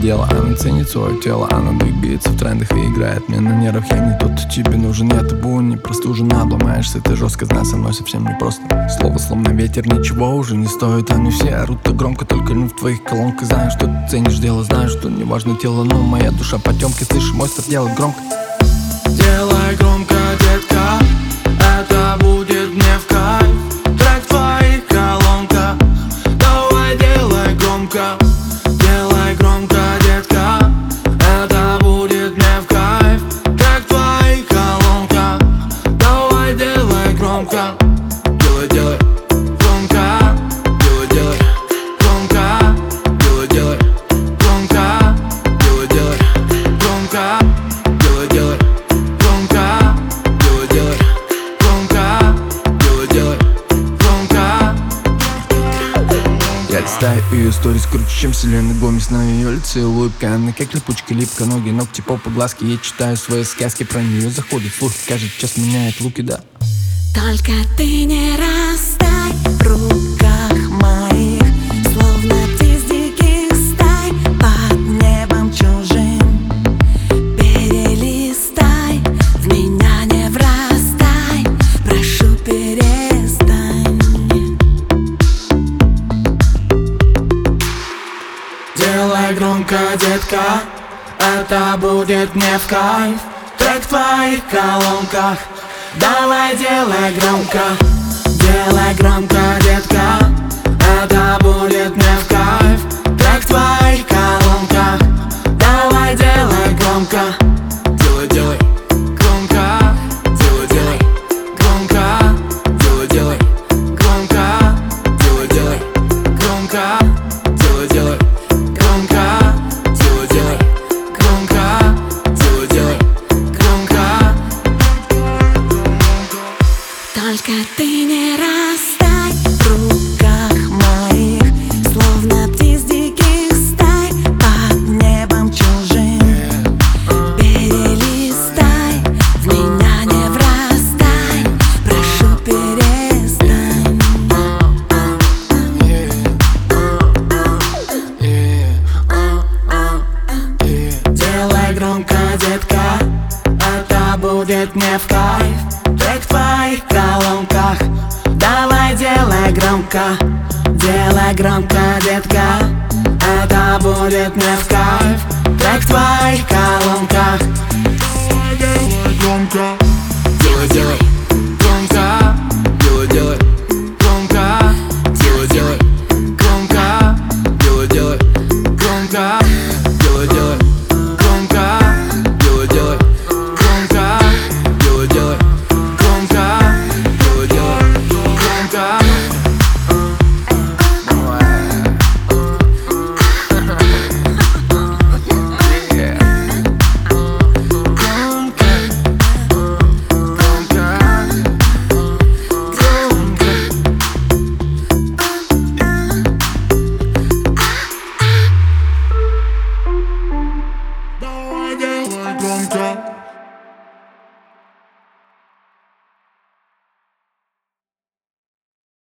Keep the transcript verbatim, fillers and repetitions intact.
дело. Она ценит свое тело, она двигается в трендах и играет мне на нервах. Я не тот, кто тебе нужен, я табу, не простужен. Обломаешься, ты жестко, знай, со мной совсем не просто. Слово словно ветер, ничего уже не стоит. Они все орут так громко, только не в твоих колонках. Знаю, что ты ценишь дело, знаю, что не важно тело, но моя душа потемки. Слышишь, мой стар делает громко. Делай громко, детка, это будет мне в кайф. Трек в твоих колонках, давай делай громко. Делай громко, детка, это будет мне в кайф. Трек в твоих колонках, давай делай громко. Делай, делай громко, делай, делай громко, делай, делай громко, делай, делай громко, делай, делай громко, делай, делай громко, делай, делай громко. Я листаю ее сторис круче, чем Селена Гомес. На ее лице улыбка, она как липучка, липка. Ноги, ногти, попа, глазки. Я читаю свои сказки, про нее заходят слухи. Каждый час меняет луки, да. Только ты не растай в руках моих, словно птиц диких стай под небом чужим. Перелистай, в меня не врастай, прошу, перестань. Делай громко, детка, это будет мне в кайф. Трек в твоих колонках, давай делай громко. Делай громко, детка, это будет мне в кайф. Трек в твоих колонках, давай делай громко. Делай, делай громко, делай, делай громко, делай, делай громко, делай, делай громко, делай, делай громко, делай, делай громко, делай, делай громко. Только ты не растай в руках моих, словно птиц диких стай под небом чужим. Перелистай, в меня не врастай, прошу, перестань. Делай громко, детка, это будет мне в кайф. Трек в твоих колонках, давай делай громко. Делай громко, детка, это будет мне в кайф. Трек в твоих колонках.